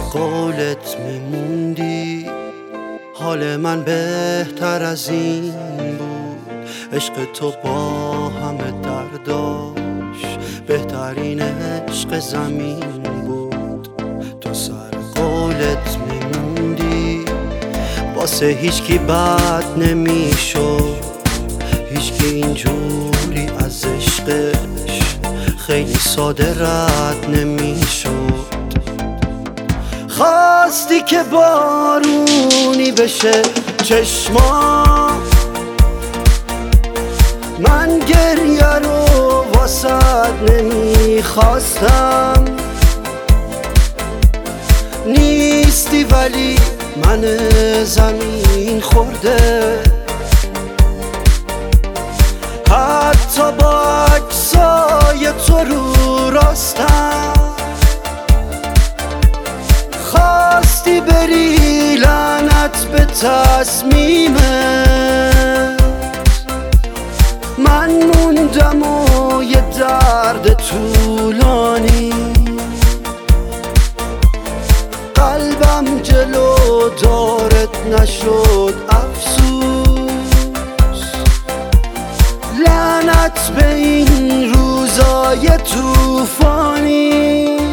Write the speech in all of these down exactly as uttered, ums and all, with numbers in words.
قولت میموندی حال من بهتر از این بود. عشق تو با همه درداش بهترین عشق زمین بود. تو سر قولت میموندی واسه هیچکی بد نمیشد، هیچکی اینجوری از عشقش خیلی ساده رد نمیشد. خواستی که بارونی بشه چشما، من گریه رو واسد نمیخواستم. نیستی ولی من زمین خورده، حتی با عکسای تو رو راستم. خواستی بری لعنت به تصمیمت، من موندم و یه درد طولانی. قلبم جلو دارت نشد افسوس، لعنت به این روزای طوفانی.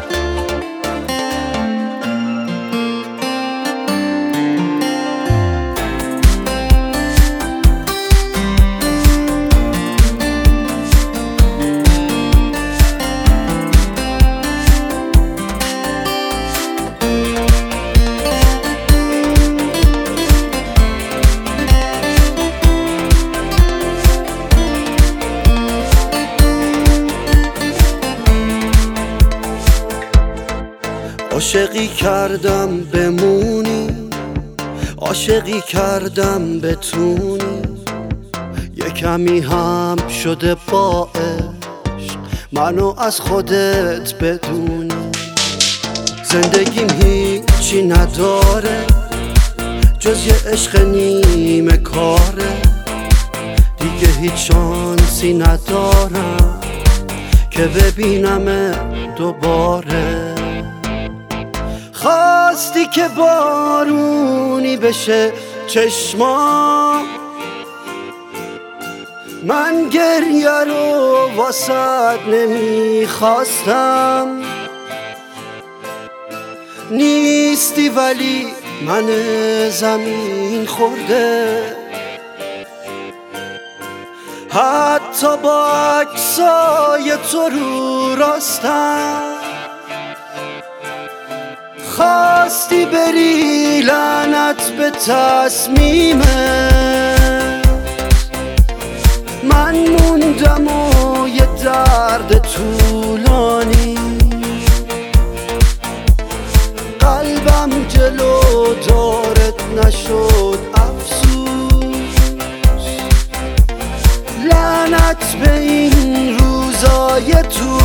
عاشقی کردم بمونی، عاشقی کردم بتونی، یه کمی هم شده با عشق منو از خودت بدونی. زندگیم هیچی نداره جز یه عشق نیمه کاره، دیگه هیچ شانسی ندارم که ببینم دوباره. خواستی که بارونی بشه چشما، من گریه رو واسد نمیخواستم. نیستی ولی من زمین خورده، حتی با عکسای تو رو راستم. خواستی بری لعنت به تصمیمت، من موندم و یه درد طولانی. قلبم جلو دارت نشد افسوس، لعنت به این روزای طولانی.